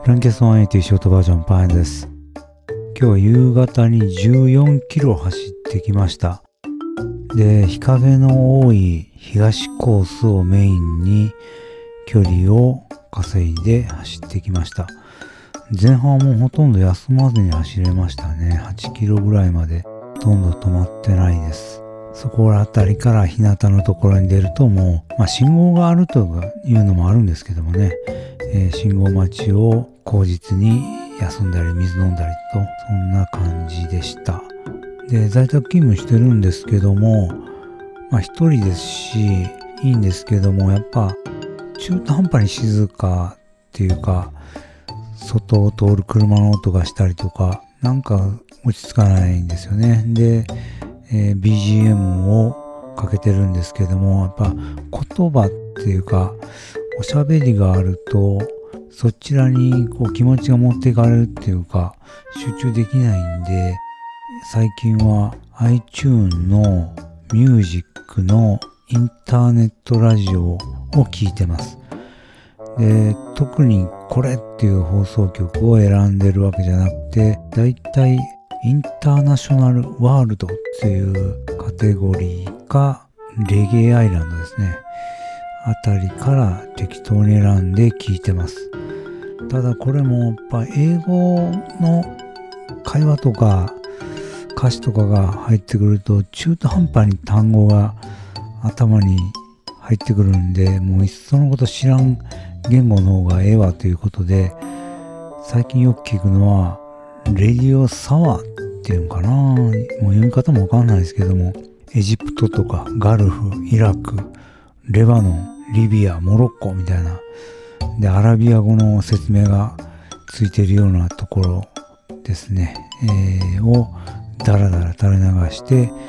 ランキャス180ショートバージョンパンです。今日は夕方に14キロ走ってきました。で、日陰の多い東コースをメインに距離を稼いで走ってきました。前半はもうほとんど休まずに走れましたね。8キロぐらいまでほとんど止まってないです。そこら辺りから日向のところに出るともう、信号があるというのもあるんですけどもね、信号待ちを口実に休んだり水飲んだりと、そんな感じでした。で、在宅勤務してるんですけども、一人ですし、いいんですけども、やっぱ中途半端に静かっていうか、外を通る車の音がしたりとか、なんか落ち着かないんですよね。で、BGM をかけてるんですけども、やっぱ言葉っていうか、おしゃべりがあると、そちらに気持ちが持っていかれるっていうか、集中できないんで、最近は iTunes のミュージックのインターネットラジオを聞いてます。で、特にこれっていう放送局を選んでるわけじゃなくて、だいたいインターナショナルワールドっていうカテゴリーか、レゲエアイランドですね。あたりから適当に選んで聞いてます。ただこれもやっぱ英語の会話とか歌詞とかが入ってくると中途半端に単語が頭に入ってくるんで、もういっそのこと知らん言語の方がええわということで、最近よく聞くのはレディオサワーっていうのかな、もう読み方もわかんないですけども、エジプトとかガルフ、イラク、レバノン、リビア、モロッコみたいなで、アラビア語の説明がついているようなところですね、をダラダラ垂れ流して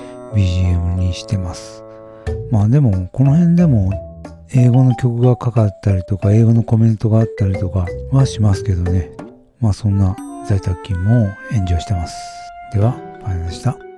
BGM にしてます。でもこの辺でも英語の曲がかかったりとか英語のコメントがあったりとかはしますけどね。そんな在宅勤務をエンジョイしてます。では、パンでした。